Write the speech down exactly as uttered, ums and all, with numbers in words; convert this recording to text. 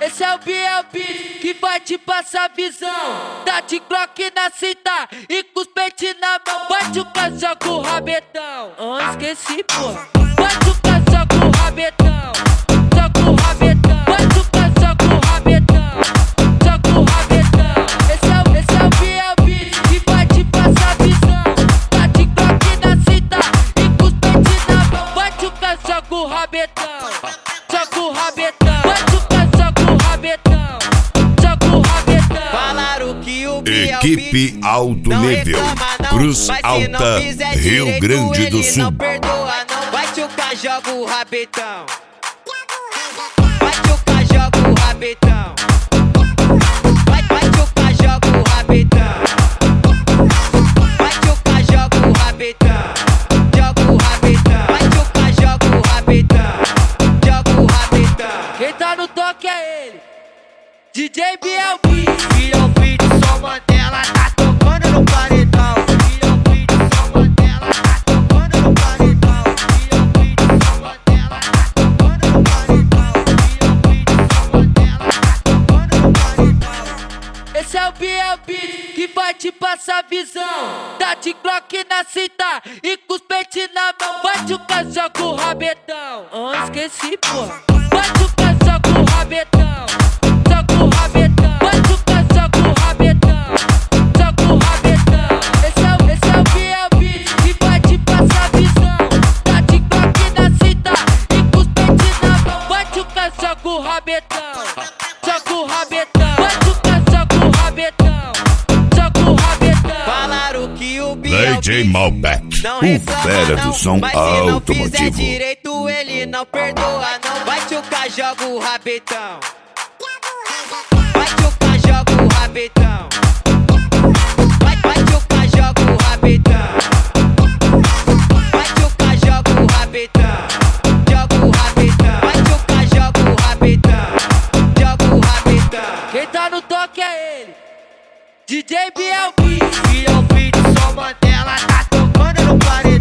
Esse é o Biel Beats que vai te passar visão. Tá de Glock na cinta e com os peitos na mão. Bate o caso, joga o rabetão. Oh, esqueci, pô. Bate o caso, joga o rabetão. Joga o rabetão. Bate o caso, joga o rabetão. Joga o rabetão. Esse é o, esse é o Biel Beats que vai te passar visão. Tá de Glock na cinta e com os peitos na mão. Bate o caso, joga o rabetão. Joga o rabetão. Equipe Alto Nível, Cruz Alta, Rio Grande do Sul. Não perdoa, não. Bate o cá, joga o rabetão. Bate o cá, joga o rabetão. Bate o cá, joga o rabetão. Bate o cá, joga o rabetão. Joga o rabetão. Bate o cá, joga o rabetão. Joga o rabetão. Quem tá no toque é ele, D J Biel Beats. Biel Beats, só Mandela tá tocando no paredão. Biel Beats, só Mandela tá tocando no paredão. Biel Beats, só Mandela tá tocando no paredão. Biel Beats, só Mandela tá tocando no paredão. Esse é o Biel Beats que vai te passar visão. Tá de Glock na cinta e com os peitos na mão. Bate o caso, joga o rabetão. Oh, esqueci, pô. Bate o caso, joga o rabetão. Joga o rabetão. Bate o caso, joga o rabetão. Joga o rabetão. Esse é o, esse é o Biel Beats que vai te passar visão. Tá de Glock na cinta e com os peitos na mão. Bate o caso, joga o rabetão. Joga o rabetão. Bate o caso, joga o rabetão. Joga o rabetão. Falaram que o Biel D J Malbec, não o reclama fera não, do som mas se não fizer automotivo. direito ele não perdoa não. Bate o cá, joga o rabetão. Bate o cá, joga o rabetão. Bate o cá, joga o rabetão. Bate o cá, joga o rabetão. Joga o rabetão. Bate o cá, joga o rabetão. Joga o rabetão. Quem tá no toque é ele, D J Biel Beats. Biel Beats, só Mandela tá tocando no paredão.